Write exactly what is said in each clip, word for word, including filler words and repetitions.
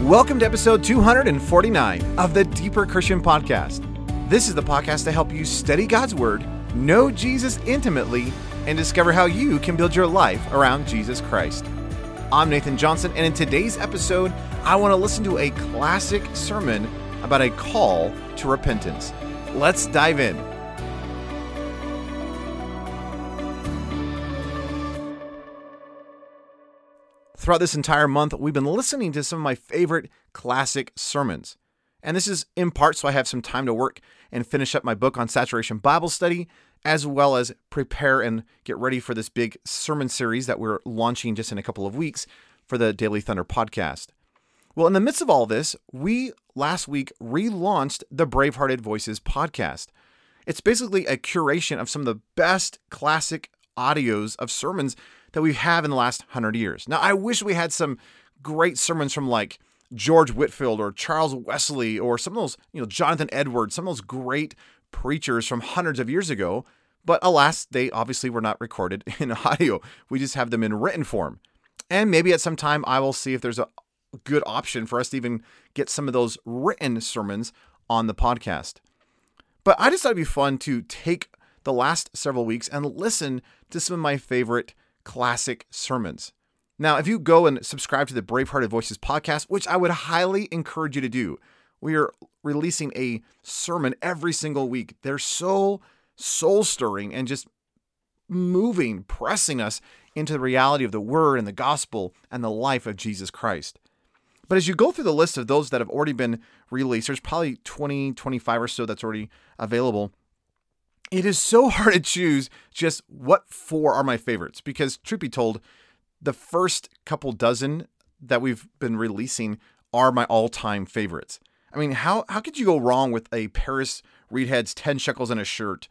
Welcome to episode two hundred forty-nine of the Deeper Christian Podcast. This is the podcast to help you study God's Word, know Jesus intimately, and discover how you can build your life around Jesus Christ. I'm Nathan Johnson, and in today's episode, I want to listen to a classic sermon about a call to repentance. Let's dive in. Throughout this entire month, we've been listening to some of my favorite classic sermons. And this is in part so I have some time to work and finish up my book on Saturation Bible Study, as well as prepare and get ready for this big sermon series that we're launching just in a couple of weeks for the Daily Thunder podcast. Well, in the midst of all this, we last week relaunched the Bravehearted Voices podcast. It's basically a curation of some of the best classic audios of sermons that we have in the last hundred years. Now, I wish we had some great sermons from like George Whitefield or Charles Wesley or some of those, you know, Jonathan Edwards, some of those great preachers from hundreds of years ago. But alas, they obviously were not recorded in audio. We just have them in written form. And maybe at some time I will see if there's a good option for us to even get some of those written sermons on the podcast. But I just thought it'd be fun to take the last several weeks and listen to some of my favorite classic sermons. Now, if you go and subscribe to the Bravehearted Voices podcast, which I would highly encourage you to do, we are releasing a sermon every single week. They're so soul-stirring and just moving, pressing us into the reality of the Word and the gospel and the life of Jesus Christ. But as you go through the list of those that have already been released, there's probably twenty, twenty-five or so that's already available. It is so hard to choose just what four are my favorites, because truth be told, the first couple dozen that we've been releasing are my all-time favorites. I mean, how how could you go wrong with a Paris Reedhead's ten shekels in a shirt?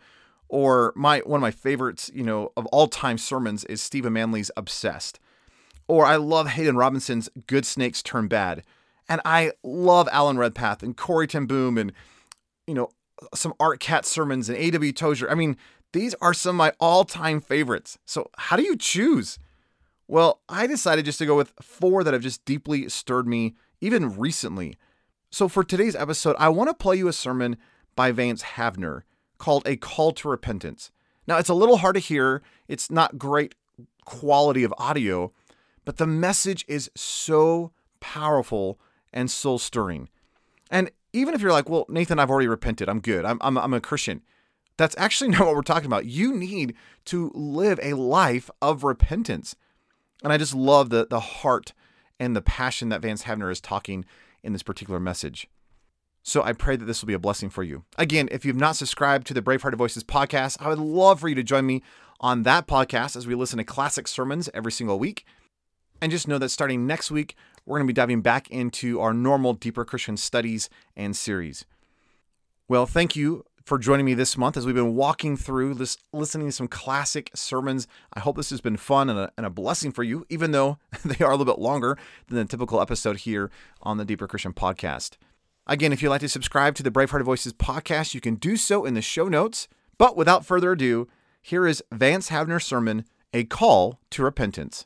Or my one of my favorites, you know, of all-time sermons is Stephen Manley's Obsessed. Or I love Hayden Robinson's Good Snakes Turn Bad. And I love Alan Redpath and Corrie ten Boom and, you know, some Art Katz sermons and A W Tozer. I mean, these are some of my all-time favorites. So how do you choose? Well, I decided just to go with four that have just deeply stirred me, even recently. So for today's episode, I want to play you a sermon by Vance Havner called A Call to Repentance. Now, it's a little hard to hear. It's not great quality of audio, but the message is so powerful and soul-stirring. And even if you're like, well, Nathan, I've already repented. I'm good. I'm, I'm, I'm a Christian. That's actually not what we're talking about. You need to live a life of repentance. And I just love the, the heart and the passion that Vance Havner is talking in this particular message. So I pray that this will be a blessing for you. Again, if you've not subscribed to the Bravehearted Voices podcast, I would love for you to join me on that podcast as we listen to classic sermons every single week. And just know that starting next week, we're going to be diving back into our normal Deeper Christian Studies and series. Well, thank you for joining me this month as we've been walking through this, listening to some classic sermons. I hope this has been fun and a, and a blessing for you, even though they are a little bit longer than the typical episode here on the Deeper Christian Podcast. Again, if you'd like to subscribe to the Bravehearted Voices podcast, you can do so in the show notes. But without further ado, here is Vance Havner's sermon, A Call to Repentance.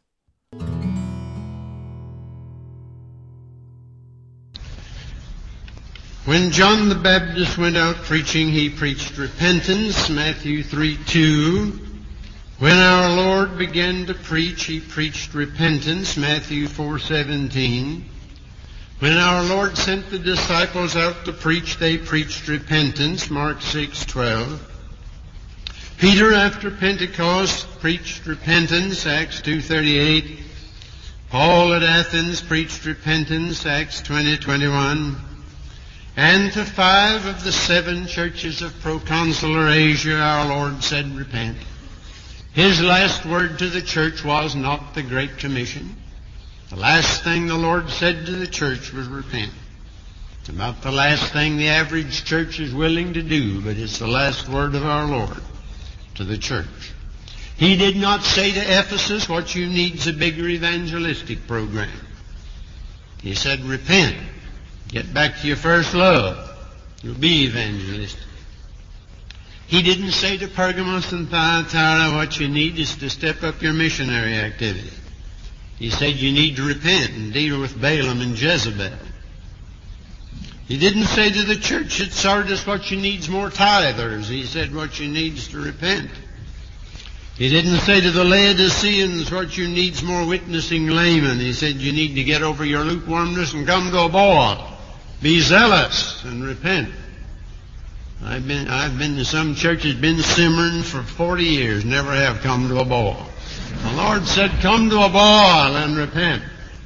When John the Baptist went out preaching, he preached repentance, Matthew three two. When our Lord began to preach, he preached repentance, Matthew four seventeen. When our Lord sent the disciples out to preach, they preached repentance, Mark six twelve. Peter, after Pentecost, preached repentance, Acts two thirty-eight. Paul at Athens preached repentance, Acts twenty twenty-one. And to five of the seven churches of proconsular Asia, our Lord said, repent. His last word to the church was not the Great Commission. The last thing the Lord said to the church was repent. It's about the last thing the average church is willing to do, but it's the last word of our Lord to the church. He did not say to Ephesus, what you need is a bigger evangelistic program. He said, repent. Get back to your first love. You'll be evangelistic. He didn't say to Pergamos and Thyatira, what you need is to step up your missionary activity. He said you need to repent and deal with Balaam and Jezebel. He didn't say to the church at Sardis, what you need is more tithers. He said what you need is to repent. He didn't say to the Laodiceans, what you need is more witnessing laymen. He said you need to get over your lukewarmness and come to a boil. Be zealous and repent. I've been, I've been to some churches, been simmering for forty years, never have come to a boil. The Lord said, come to a boil and repent.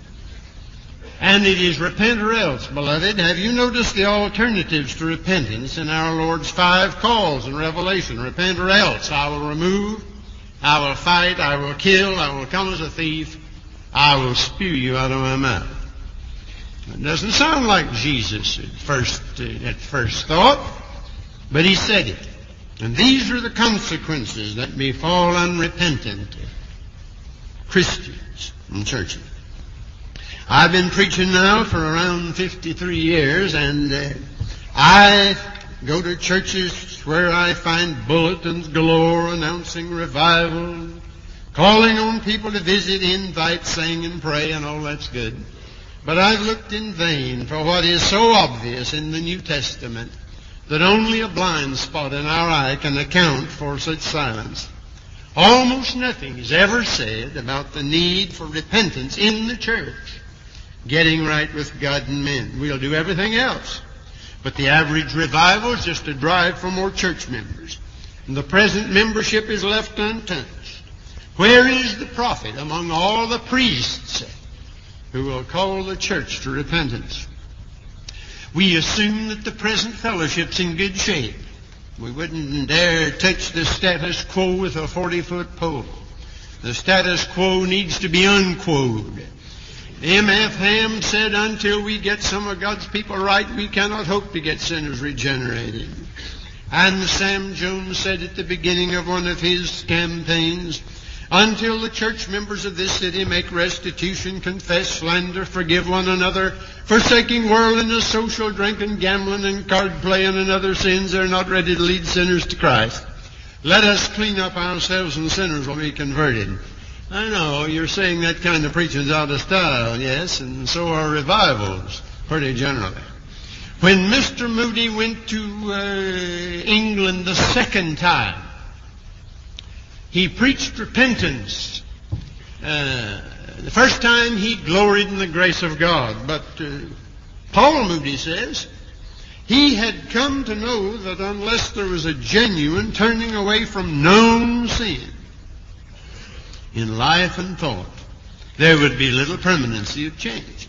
And it is repent or else, beloved. Have you noticed the alternatives to repentance in our Lord's five calls in Revelation? Repent or else. I will remove, I will fight, I will kill, I will come as a thief, I will spew you out of my mouth. It doesn't sound like Jesus at first, uh, at first thought, but he said it. And these are the consequences that befall unrepentant Christians and churches. I've been preaching now for around fifty-three years, and uh, I go to churches where I find bulletins galore announcing revival, calling on people to visit, invite, sing, and pray, and all that's good. But I've looked in vain for what is so obvious in the New Testament that only a blind spot in our eye can account for such silence. Almost nothing is ever said about the need for repentance in the church, getting right with God and men. We'll do everything else. But the average revival is just a drive for more church members. And the present membership is left untouched. Where is the prophet among all the priests who will call the church to repentance? We assume that the present fellowship's in good shape. We wouldn't dare touch the status quo with a forty-foot pole. The status quo needs to be unquoed. M F Ham said, until we get some of God's people right, we cannot hope to get sinners regenerated. And Sam Jones said at the beginning of one of his campaigns, until the church members of this city make restitution, confess slander, forgive one another, forsaking worldliness, social drinking, gambling, and card playing and other sins, they're not ready to lead sinners to Christ. Let us clean up ourselves and sinners will be converted. I know, you're saying that kind of preaching's out of style, yes, and so are revivals, pretty generally. When Mister Moody went to uh, England the second time, he preached repentance. Uh, the first time he gloried in the grace of God, but uh, Paul Moody says he had come to know that unless there was a genuine turning away from known sin in life and thought, there would be little permanency of change.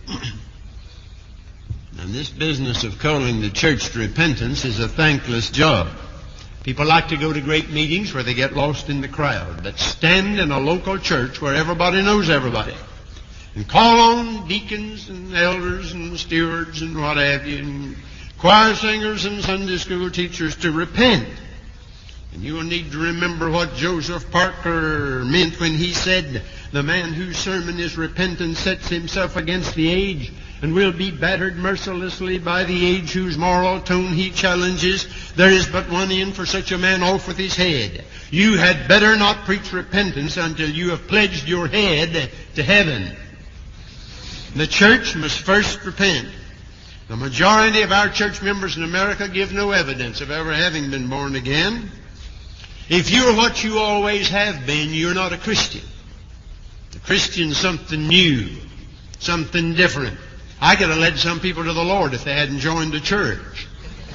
And this business of calling the church to repentance is a thankless job. People like to go to great meetings where they get lost in the crowd, but stand in a local church where everybody knows everybody, and call on deacons and elders and stewards and what have you, and choir singers and Sunday school teachers to repent. And you will need to remember what Joseph Parker meant when he said, the man whose sermon is repentance sets himself against the age and will be battered mercilessly by the age whose moral tone he challenges. There is but one end for such a man, off with his head. You had better not preach repentance until you have pledged your head to heaven. The church must first repent. The majority of our church members in America give no evidence of ever having been born again. If you're what you always have been, you're not a Christian. The Christian's something new, something different. I could have led some people to the Lord if they hadn't joined the church.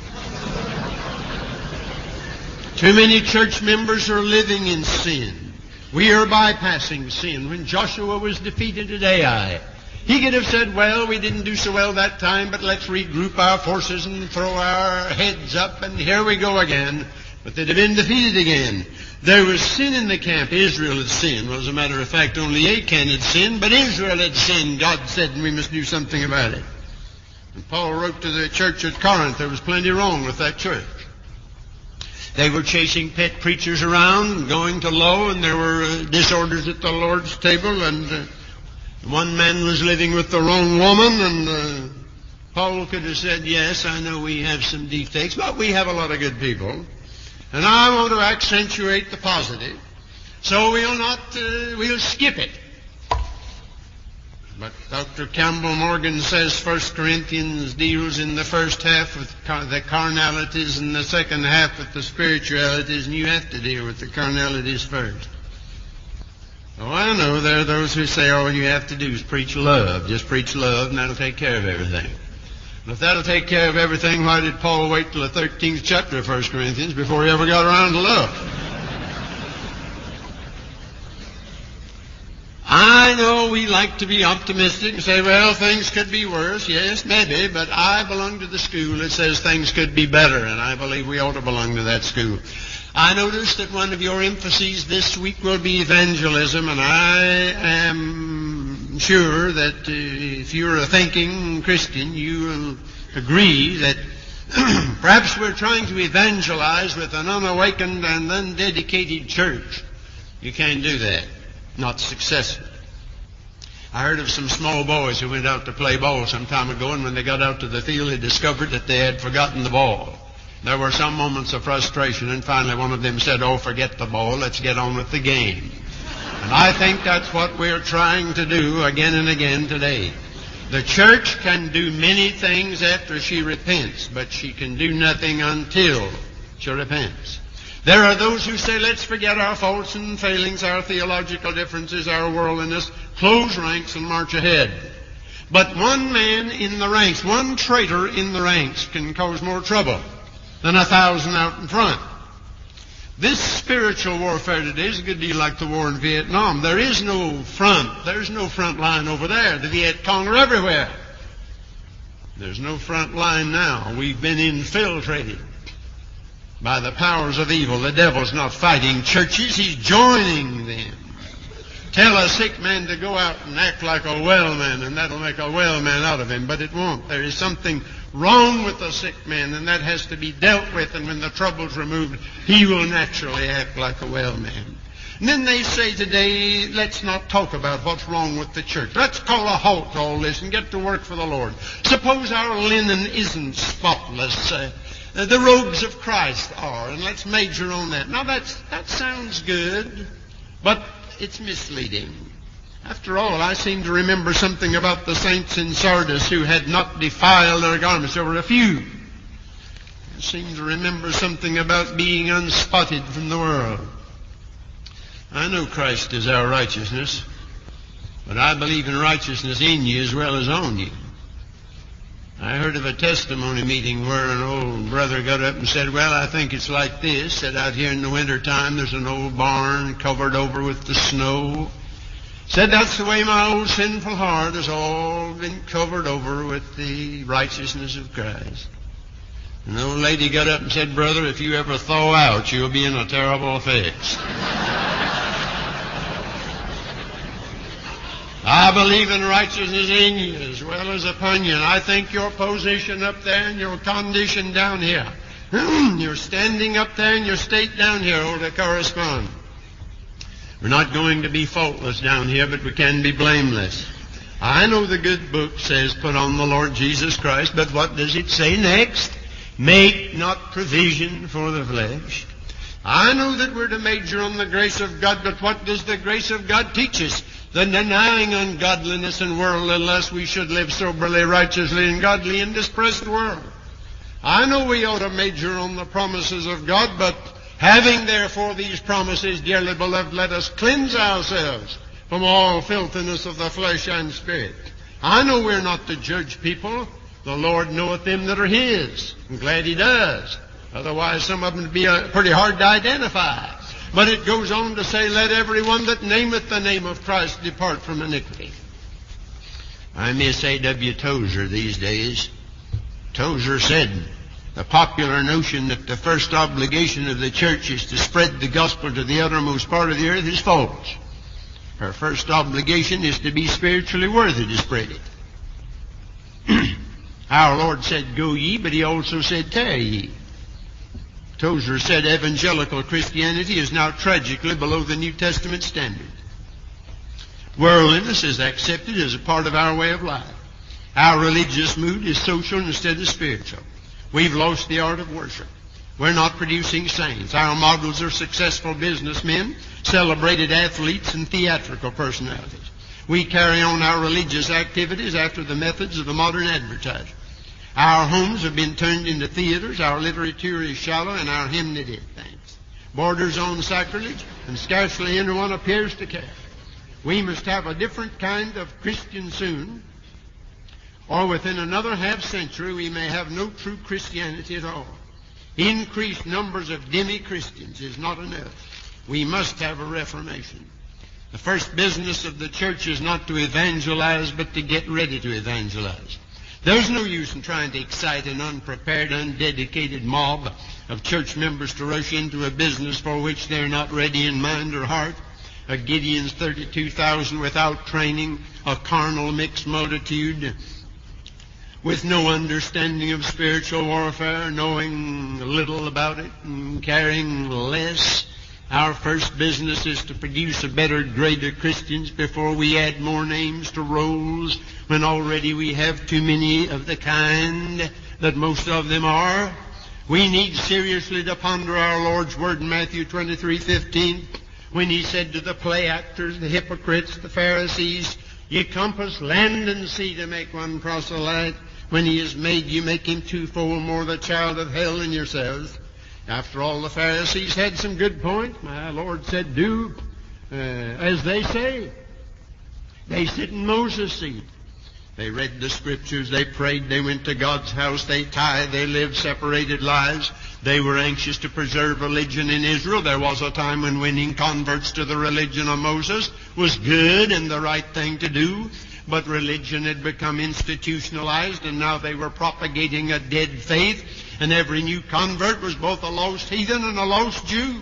Too many church members are living in sin. We are bypassing sin. When Joshua was defeated at Ai, he could have said, well, we didn't do so well that time, but let's regroup our forces and throw our heads up, and here we go again. But they'd have been defeated again. There was sin in the camp. Israel had sinned. Well, as a matter of fact, only Achan had sinned, but Israel had sinned. God said, and we must do something about it. And Paul wrote to the church at Corinth, there was plenty wrong with that church. They were chasing pet preachers around, going to low, and there were uh, disorders at the Lord's table, and uh, one man was living with the wrong woman, and uh, Paul could have said, yes, I know we have some defects, but we have a lot of good people. And I want to accentuate the positive, so we'll not, uh, we'll skip it. But Doctor Campbell Morgan says First Corinthians deals in the first half with car- the carnalities and the second half with the spiritualities, and you have to deal with the carnalities first. Oh, I know there are those who say all you have to do is preach love. Just preach love and that'll take care of everything. And if that'll take care of everything, why did Paul wait till the thirteenth chapter of First Corinthians before he ever got around to love? I know we like to be optimistic and say, well, things could be worse. Yes, maybe, but I belong to the school that says things could be better, and I believe we ought to belong to that school. I noticed that one of your emphases this week will be evangelism, and I am sure that uh, if you're a thinking Christian, you will agree that perhaps we're trying to evangelize with an unawakened and undedicated church. You can't do that. Not successful. I heard of some small boys who went out to play ball some time ago, and when they got out to the field, they discovered that they had forgotten the ball. There were some moments of frustration, and finally one of them said, oh, forget the ball, let's get on with the game. And I think that's what we're trying to do again and again today. The church can do many things after she repents, but she can do nothing until she repents. There are those who say, let's forget our faults and failings, our theological differences, our worldliness, close ranks and march ahead. But one man in the ranks, one traitor in the ranks can cause more trouble than a thousand out in front. This spiritual warfare today is a good deal like the war in Vietnam. There is no front. There's no front line over there. The Viet Cong are everywhere. There's no front line now. We've been infiltrated by the powers of evil. The devil's not fighting churches, he's joining them. Tell a sick man to go out and act like a well man, and that'll make a well man out of him, but it won't. There is something wrong with the sick man, and that has to be dealt with, and when the trouble's removed, he will naturally act like a well man. And then they say today, let's not talk about what's wrong with the church. Let's call a halt to all this and get to work for the Lord. Suppose our linen isn't spotless. Uh, Uh, the robes of Christ are, and let's major on that. Now, that's, that sounds good, but it's misleading. After all, I seem to remember something about the saints in Sardis who had not defiled their garments. There were a few. I seem to remember something about being unspotted from the world. I know Christ is our righteousness, but I believe in righteousness in you as well as on you. I heard of a testimony meeting where an old brother got up and said, well, I think it's like this. Said out here in the winter time there's an old barn covered over with the snow. Said that's the way my old sinful heart has all been covered over with the righteousness of Christ. And the old lady got up and said, brother, if you ever thaw out, you'll be in a terrible fix. I believe in righteousness in you as well as upon you. And I think your position up there and your condition down here, your standing up there and your state down here ought to correspond. We're not going to be faultless down here, but we can be blameless. I know the good book says put on the Lord Jesus Christ, but what does it say next? Make not provision for the flesh. I know that we're to major on the grace of God, but what does the grace of God teach us? The denying ungodliness and worldly lust, we should live soberly, righteously, and godly in this present world. I know we ought to major on the promises of God, but having therefore these promises, dearly beloved, let us cleanse ourselves from all filthiness of the flesh and spirit. I know we're not to judge people. The Lord knoweth them that are His. I'm glad He does. Otherwise, some of them would be uh, pretty hard to identify. But it goes on to say, let everyone that nameth the name of Christ depart from iniquity. I miss A W Tozer these days. Tozer said, the popular notion that the first obligation of the church is to spread the gospel to the uttermost part of the earth is false. Her first obligation is to be spiritually worthy to spread it. Our Lord said, go ye, but He also said, tarry ye. Tozer said evangelical Christianity is now tragically below the New Testament standard. Worldliness is accepted as a part of our way of life. Our religious mood is social instead of spiritual. We've lost the art of worship. We're not producing saints. Our models are successful businessmen, celebrated athletes, and theatrical personalities. We carry on our religious activities after the methods of the modern advertiser. Our homes have been turned into theaters, our literature is shallow, and our hymnody thanks borders on sacrilege, and scarcely anyone appears to care. We must have a different kind of Christian soon, or within another half century we may have no true Christianity at all. Increased numbers of demi-Christians is not enough. We must have a reformation. The first business of the church is not to evangelize, but to get ready to evangelize. There's no use in trying to excite an unprepared, undedicated mob of church members to rush into a business for which they're not ready in mind or heart. A Gideon's thirty-two thousand without training, a carnal mixed multitude with no understanding of spiritual warfare, knowing little about it and caring less. Our first business is to produce a better grade of Christians before we add more names to rolls, when already we have too many of the kind that most of them are. We need seriously to ponder our Lord's word in Matthew twenty-three fifteen, when he said to the play actors, the hypocrites, the Pharisees, "Ye compass land and sea to make one proselyte. When he is made, you make him twofold more the child of hell than yourselves." After all, the Pharisees had some good points. My Lord said, do uh, as they say. They sit in Moses' seat. They read the Scriptures, they prayed, they went to God's house, they tithed, they lived separated lives. They were anxious to preserve religion in Israel. There was a time when winning converts to the religion of Moses was good and the right thing to do. But religion had become institutionalized, and now they were propagating a dead faith, and every new convert was both a lost heathen and a lost Jew.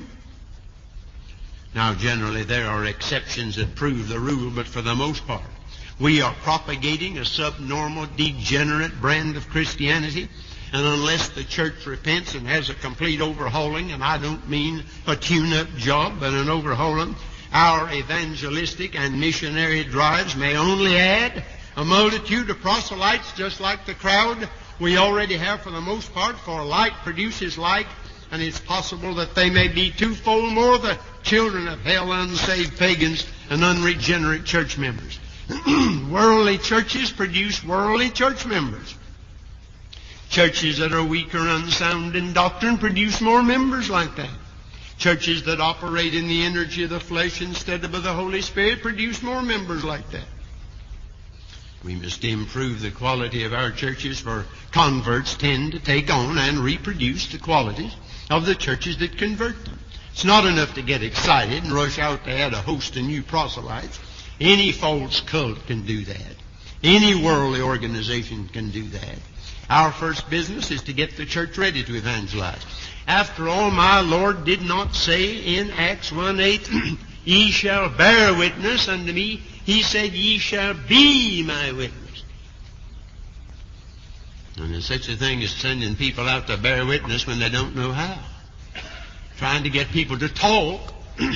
Now, generally, there are exceptions that prove the rule, but for the most part, we are propagating a subnormal, degenerate brand of Christianity, and unless the church repents and has a complete overhauling, and I don't mean a tune-up job, but an overhauling, our evangelistic and missionary drives may only add a multitude of proselytes, just like the crowd we already have for the most part, for like produces like, and it's possible that they may be twofold more the children of hell, unsaved pagans, and unregenerate church members. Worldly churches produce worldly church members. Churches that are weak or unsound in doctrine produce more members like that. Churches that operate in the energy of the flesh instead of the Holy Spirit produce more members like that. We must improve the quality of our churches, for converts tend to take on and reproduce the qualities of the churches that convert them. It's not enough to get excited and rush out to add a host of new proselytes. Any false cult can do that. Any worldly organization can do that. Our first business is to get the church ready to evangelize. After all, my Lord did not say in Acts one eight, "Ye shall bear witness unto me." He said, "Ye shall be my witness." And there's such a thing as sending people out to bear witness when they don't know how. Trying to get people to talk.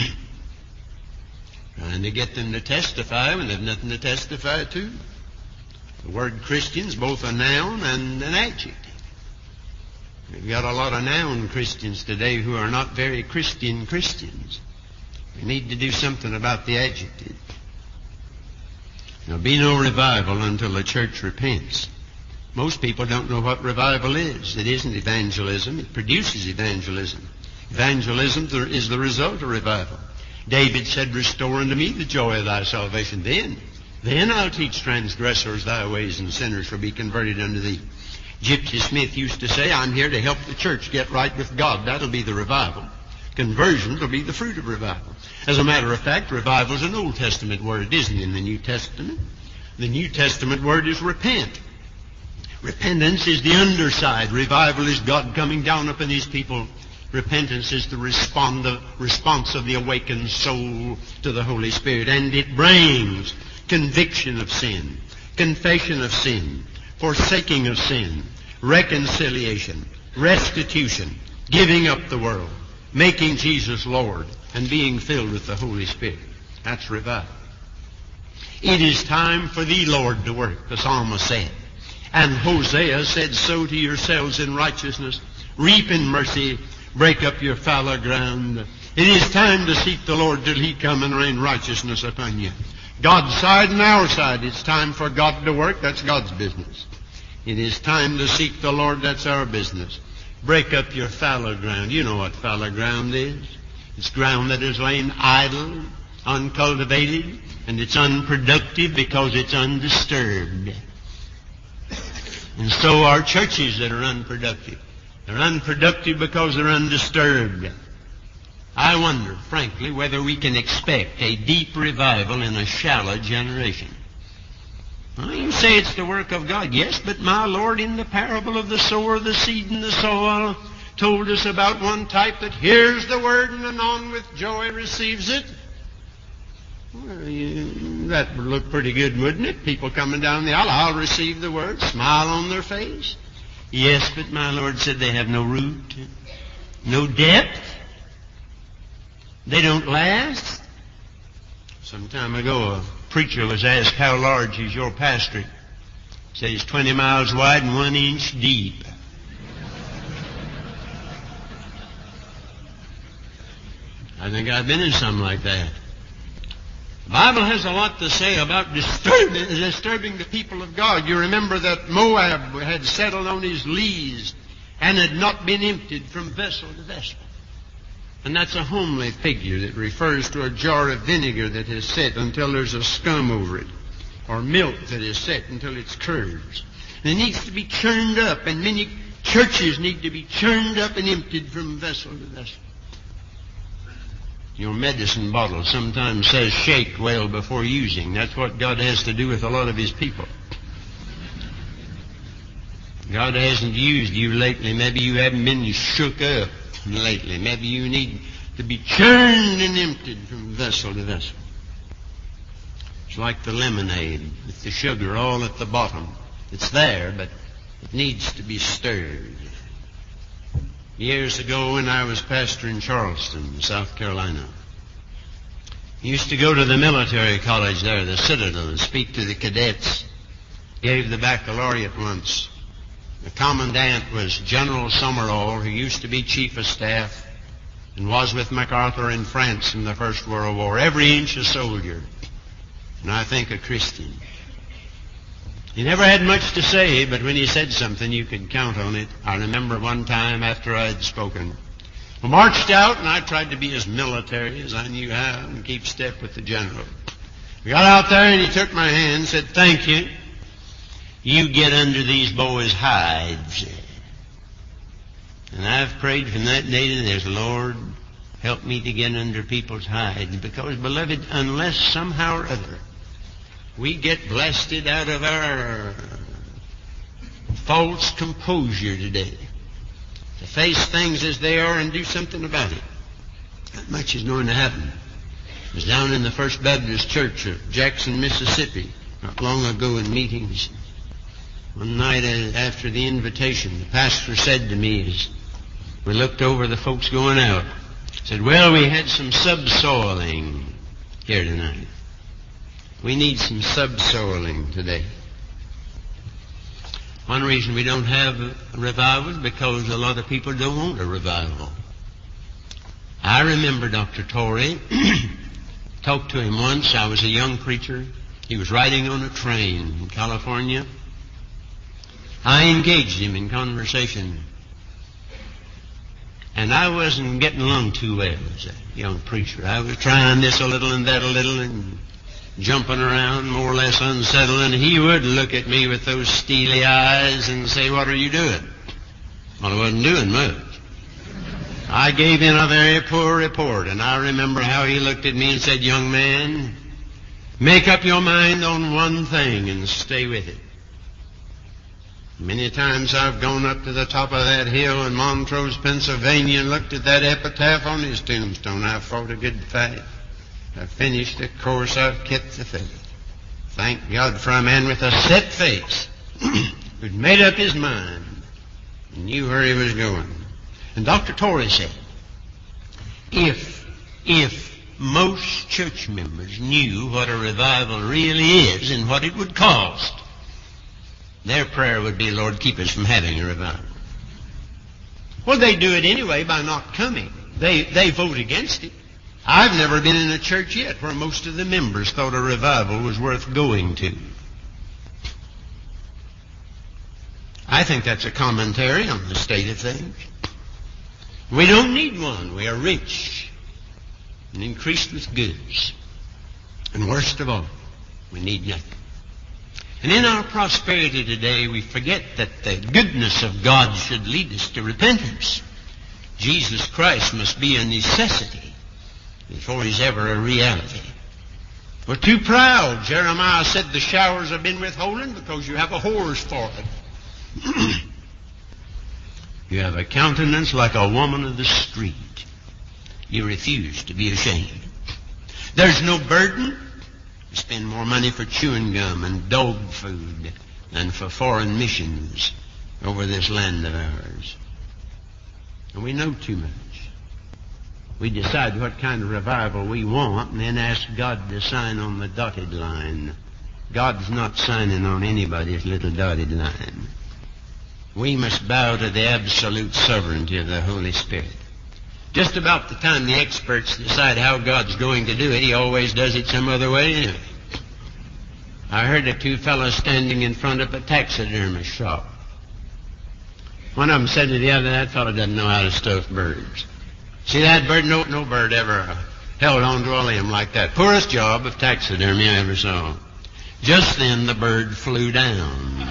Trying to get them to testify when they've nothing to testify to. The word Christian is both a noun and an adjective. We've got a lot of noun Christians today who are not very Christian Christians. We need to do something about the adjective. There'll be no revival until the church repents. Most people don't know what revival is. It isn't evangelism. It produces evangelism. Evangelism is the result of revival. David said, "Restore unto me the joy of thy salvation. Then, then I'll teach transgressors thy ways, and sinners shall be converted unto thee." Gypsy Smith used to say, "I'm here to help the church get right with God." That'll be the revival. Conversions will be the fruit of revival. As a matter of fact, revival is an Old Testament word. It isn't in the New Testament. The New Testament word is repent. Repentance is the underside. Revival is God coming down upon His people. Repentance is the respond, the response of the awakened soul to the Holy Spirit. And it brings conviction of sin, confession of sin, forsaking of sin, reconciliation, restitution, giving up the world, making Jesus Lord, and being filled with the Holy Spirit. That's revival. It is time for thee, Lord, to work, the psalmist said. And Hosea said, "Sow to yourselves in righteousness, reap in mercy, break up your fallow ground." It is time to seek the Lord till He come and rain righteousness upon you. God's side and our side. It's time for God to work. That's God's business. It is time to seek the Lord. That's our business. Break up your fallow ground. You know what fallow ground is. It's ground that is laying idle, uncultivated, and it's unproductive because it's undisturbed. And so are churches that are unproductive. They're unproductive because they're undisturbed. I wonder, frankly, whether we can expect a deep revival in a shallow generation. Well, you say it's the work of God. Yes, but my Lord, in the parable of the sower, the seed, and the soil, told us about one type that hears the word and anon with joy receives it. Well, you, that would look pretty good, wouldn't it? People coming down the aisle, I'll receive the word, smile on their face. Yes, but my Lord said they have no root, no depth. They don't last. Some time ago, a preacher was asked, how large is your pastorate? He said it's twenty miles wide and one inch deep. I think I've been in something like that. The Bible has a lot to say about disturbing, disturbing the people of God. You remember that Moab had settled on his lees and had not been emptied from vessel to vessel. And that's a homely figure that refers to a jar of vinegar that is set until there's a scum over it, or milk that is set until it's curds. And it needs to be churned up, and many churches need to be churned up and emptied from vessel to vessel. Your medicine bottle sometimes says shake well before using. That's what God has to do with a lot of His people. God hasn't used you lately. Maybe you haven't been shook up lately. Maybe you need to be churned and emptied from vessel to vessel. It's like the lemonade with the sugar all at the bottom. It's there, but it needs to be stirred. Years ago when I was pastor in Charleston, South Carolina, I used to go to the military college there, the Citadel, and speak to the cadets. Gave the baccalaureate once. The commandant was General Summerall, who used to be chief of staff and was with MacArthur in France in the First World War. Every inch a soldier, and I think a Christian. He never had much to say, but when he said something, you could count on it. I remember one time after I had spoken, we marched out, and I tried to be as military as I knew how and keep step with the general. We got out there, and he took my hand and said, "Thank you. You get under these boys' hides." And I've prayed from that day to this, Lord, help me to get under people's hides. Because, beloved, unless somehow or other we get blasted out of our false composure today to face things as they are and do something about it, not much is going to happen. I was down in the First Baptist Church of Jackson, Mississippi, not long ago in meetings. One night after the invitation, the pastor said to me as we looked over the folks going out, said, "Well, we had some subsoiling here tonight. We need some subsoiling today." One reason we don't have a revival is because a lot of people don't want a revival. I remember Doctor Torrey. Talked to him once. I was a young preacher. He was riding on a train in California. I engaged him in conversation. And I wasn't getting along too well as a young preacher. I was trying this a little and that a little and jumping around, more or less unsettling. He would look at me with those steely eyes and say, "What are you doing?" Well, I wasn't doing much. I gave him a very poor report, and I remember how he looked at me and said, "Young man, make up your mind on one thing and stay with it." Many times I've gone up to the top of that hill in Montrose, Pennsylvania, and looked at that epitaph on his tombstone. I've fought a good fight. I've finished the course. I've kept the faith. Thank God for a man with a set face who'd made up his mind and knew where he was going. And Doctor Torrey said, if, if most church members knew what a revival really is and what it would cost, their prayer would be, "Lord, keep us from having a revival." Well, they do it anyway by not coming. They, they vote against it. I've never been in a church yet where most of the members thought a revival was worth going to. I think that's a commentary on the state of things. We don't need one. We are rich and increased with goods. And worst of all, we need nothing. And in our prosperity today, we forget that the goodness of God should lead us to repentance. Jesus Christ must be a necessity before He's ever a reality. We're too proud. Jeremiah said the showers have been withholden because you have a whores for it. You have a countenance like a woman of the street. You refuse to be ashamed. There's no burden. You spend more money for chewing gum and dog food than for foreign missions over this land of ours. And we know too much. We decide what kind of revival we want and then ask God to sign on the dotted line. God's not signing on anybody's little dotted line. We must bow to the absolute sovereignty of the Holy Spirit. Just about the time the experts decide how God's going to do it, He always does it some other way anyway. I heard of two fellows standing in front of a taxidermist shop. One of them said to the other, that fellow doesn't know how to stuff birds. See that bird? No, no bird ever held on to a limb like that. Poorest job of taxidermy I ever saw. Just then the bird flew down.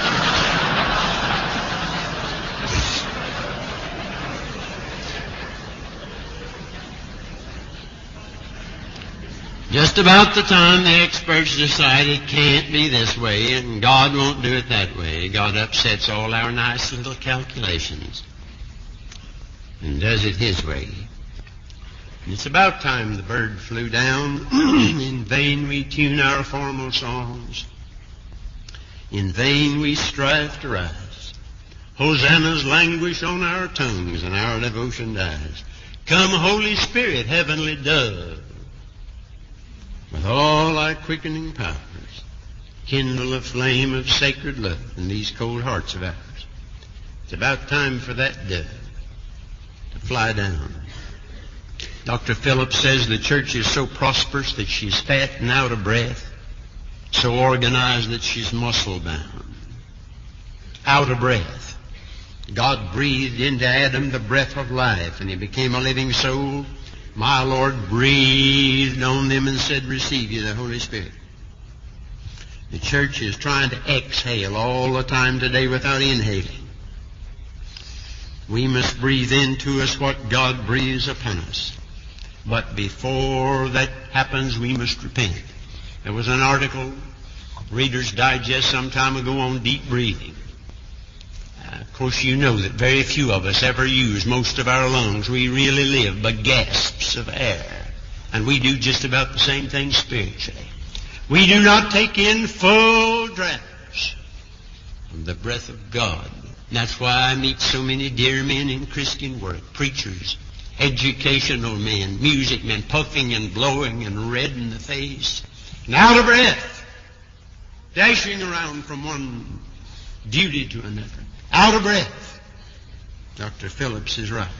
Just about the time the experts decide it can't be this way and God won't do it that way, God upsets all our nice little calculations and does it His way. And it's about time the bird flew down. In vain we tune our formal songs. In vain we strive to rise. Hosannas languish on our tongues and our devotion dies. Come, Holy Spirit, heavenly dove, with all thy quickening powers, kindle a flame of sacred love in these cold hearts of ours. It's about time for that dove to fly down. Doctor Phillips says the church is so prosperous that she's fat and out of breath, so organized that she's muscle-bound. Out of breath. God breathed into Adam the breath of life, and he became a living soul. My Lord breathed on them and said, receive you the Holy Spirit. The church is trying to exhale all the time today without inhaling. We must breathe into us what God breathes upon us. But before that happens, we must repent. There was an article, Reader's Digest, some time ago on deep breathing. Uh, of course, you know that very few of us ever use most of our lungs. We really live by gasps of air. And we do just about the same thing spiritually. We do not take in full draughts of the breath of God. And that's why I meet so many dear men in Christian work, preachers, educational men, music men, puffing and blowing and red in the face, and out of breath, dashing around from one duty to another. Out of breath. Doctor Phillips is right.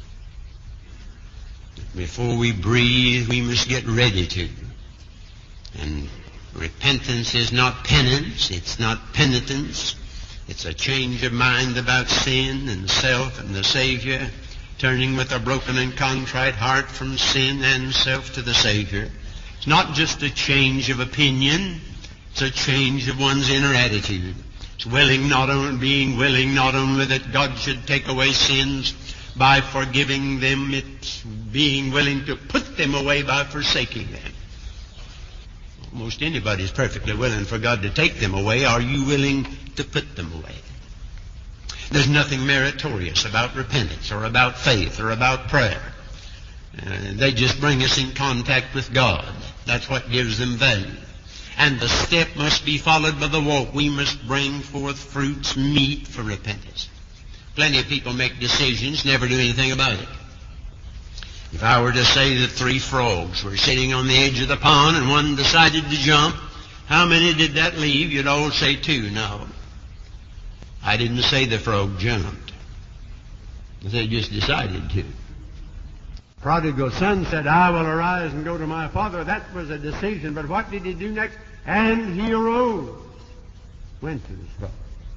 Before we breathe, we must get ready to. And repentance is not penance. It's not penitence. It's a change of mind about sin and self and the Savior, turning with a broken and contrite heart from sin and self to the Savior. It's not just a change of opinion. It's a change of one's inner attitude. It's willing not only, being willing not only that God should take away sins by forgiving them, it's being willing to put them away by forsaking them. Almost anybody is perfectly willing for God to take them away. Are you willing to put them away? There's nothing meritorious about repentance or about faith or about prayer. Uh, they just bring us in contact with God. That's what gives them value. And the step must be followed by the walk. We must bring forth fruits meet for repentance. Plenty of people make decisions, never do anything about it. If I were to say that three frogs were sitting on the edge of the pond and one decided to jump, how many did that leave? You'd all say two. No. I didn't say the frog jumped. They just decided to. Prodigal son said, I will arise and go to my father. That was a decision. But what did he do next? And he arose, went to his father.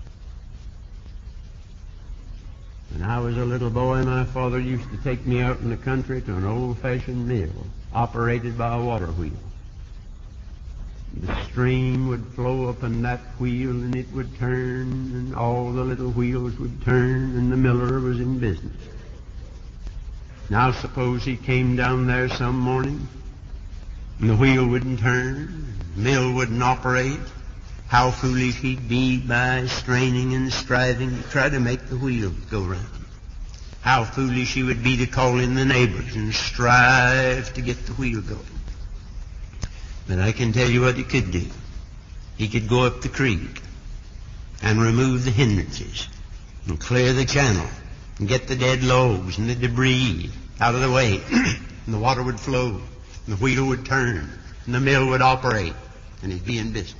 When I was a little boy, my father used to take me out in the country to an old-fashioned mill operated by a water wheel. The stream would flow up in that wheel, and it would turn, and all the little wheels would turn, and the miller was in business. Now suppose he came down there some morning, and the wheel wouldn't turn, the mill wouldn't operate. How foolish he'd be by straining and striving to try to make the wheels go round. How foolish he would be to call in the neighbors and strive to get the wheel going. But I can tell you what he could do. He could go up the creek and remove the hindrances and clear the channel and get the dead logs and the debris out of the way. And the water would flow, and the wheel would turn, and the mill would operate, and he'd be in business.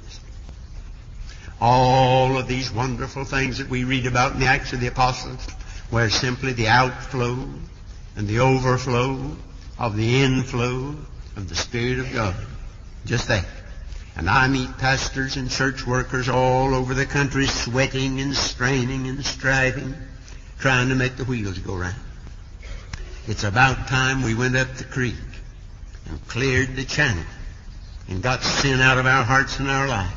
All of these wonderful things that we read about in the Acts of the Apostles were simply the outflow and the overflow of the inflow of the Spirit of God. Just that. And I meet pastors and church workers all over the country sweating and straining and striving, trying to make the wheels go round. It's about time we went up the creek and cleared the channel and got sin out of our hearts and our lives.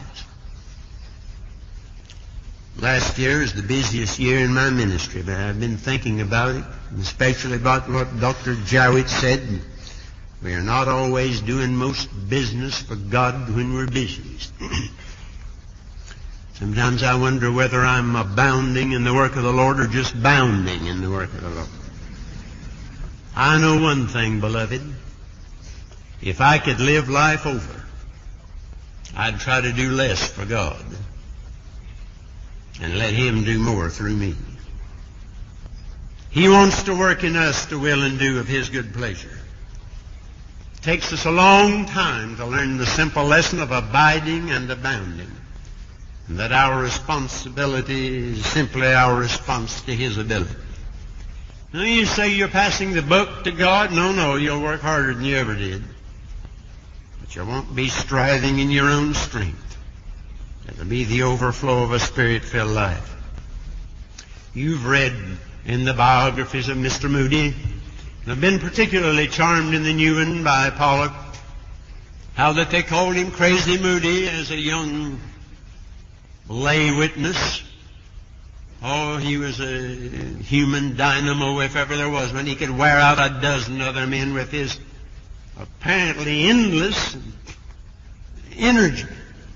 Last year is the busiest year in my ministry, but I've been thinking about it, and especially about what Doctor Jowett said. We are not always doing most business for God when we're busy. Sometimes I wonder whether I'm abounding in the work of the Lord or just bounding in the work of the Lord. I know one thing, beloved. If I could live life over, I'd try to do less for God and let Him do more through me. He wants to work in us to will and do of His good pleasure. It takes us a long time to learn the simple lesson of abiding and abounding, and that our responsibility is simply our response to His ability. Now you say you're passing the buck to God. No, no, you'll work harder than you ever did. But you won't be striving in your own strength. It'll be the overflow of a Spirit-filled life. You've read in the biographies of Mister Moody, and I've been particularly charmed in the new one by Pollock, how that they called him Crazy Moody as a young lay witness. Oh, he was a human dynamo if ever there was one. He could wear out a dozen other men with his apparently endless energy.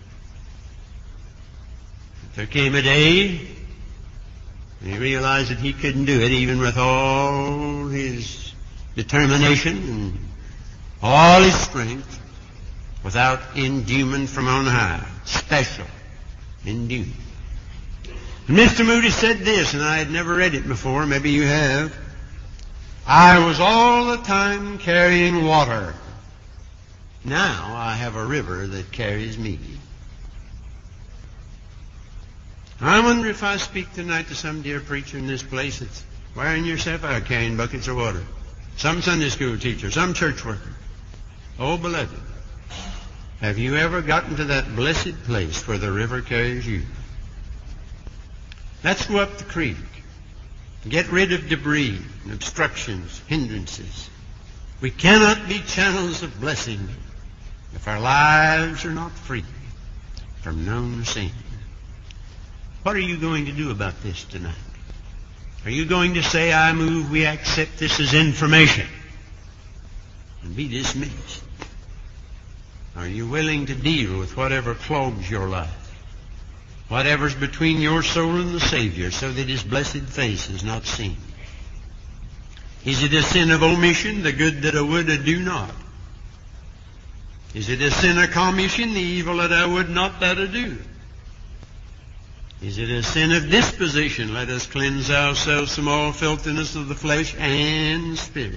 There came a day when he realized that he couldn't do it, even with all his determination and all his strength, without endowment from on high, special endowment. And Mister Moody said this, and I had never read it before. Maybe you have. I was all the time carrying water. Now I have a river that carries me. I wonder if I speak tonight to some dear preacher in this place that's wearing yourself out carrying buckets of water. Some Sunday school teacher, some church worker. Oh, beloved, have you ever gotten to that blessed place where the river carries you? Let's go up the creek. Get rid of debris, obstructions, hindrances. We cannot be channels of blessing if our lives are not free from known sin. What are you going to do about this tonight? Are you going to say, I move, we accept this as information and be dismissed? Are you willing to deal with whatever clogs your life? Whatever's between your soul and the Savior, so that His blessed face is not seen? Is it a sin of omission, the good that I would I do not? Is it a sin of commission, the evil that I would not that I do? Is it a sin of disposition? Let us cleanse ourselves from all filthiness of the flesh and spirit.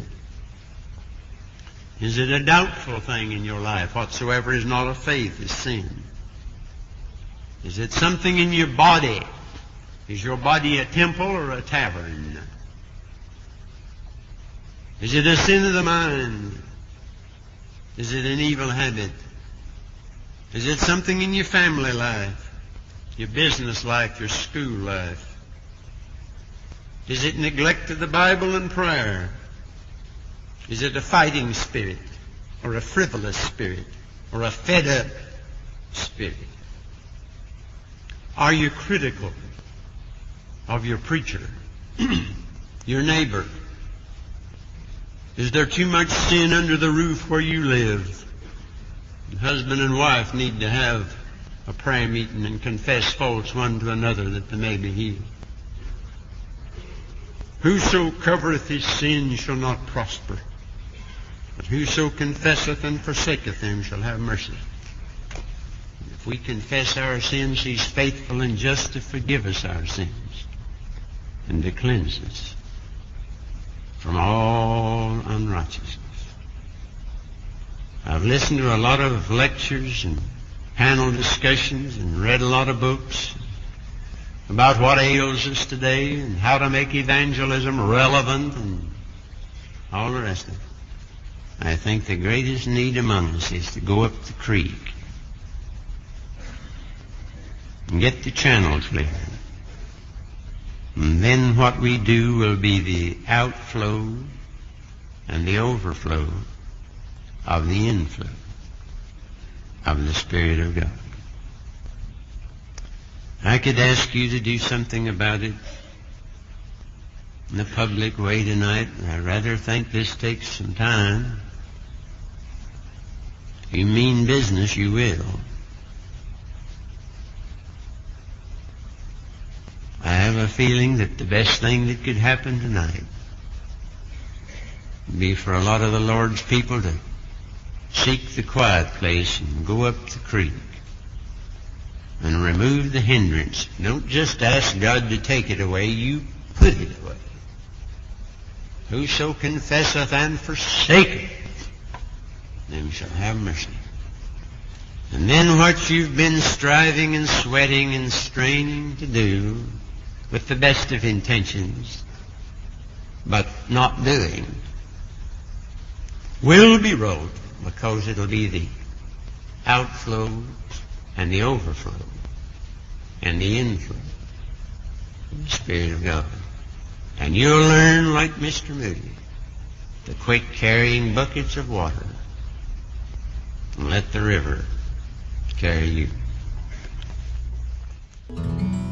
Is it a doubtful thing in your life? Whatsoever is not of faith is sin. Is it something in your body? Is your body a temple or a tavern? Is it a sin of the mind? Is it an evil habit? Is it something in your family life, your business life, your school life? Is it neglect of the Bible and prayer? Is it a fighting spirit, or a frivolous spirit, or a fed-up spirit? Are you critical of your preacher, your neighbor? Is there too much sin under the roof where you live? And husband and wife need to have a prayer meeting and confess faults one to another that they may be healed. Whoso covereth his sin shall not prosper, but whoso confesseth and forsaketh them shall have mercy. If we confess our sins, He's faithful and just to forgive us our sins and to cleanse us from all unrighteousness. I've listened to a lot of lectures and panel discussions and read a lot of books about what ails us today and how to make evangelism relevant and all the rest of it. I think the greatest need among us is to go up the creek and get the channel clear. And then what we do will be the outflow and the overflow of the inflow of the Spirit of God. I could ask you to do something about it in a public way tonight. I rather think this takes some time. If you mean business, you will. I have a feeling that the best thing that could happen tonight would be for a lot of the Lord's people to seek the quiet place and go up the creek and remove the hindrance. Don't just ask God to take it away, you put it away. Whoso confesseth and forsaketh, them shall have mercy. And then what you've been striving and sweating and straining to do with the best of intentions, but not doing, will be rolled, because it'll be the outflow and the overflow and the inflow of the Spirit of God. And you'll learn, like Mister Moody, to quit carrying buckets of water and let the river carry you.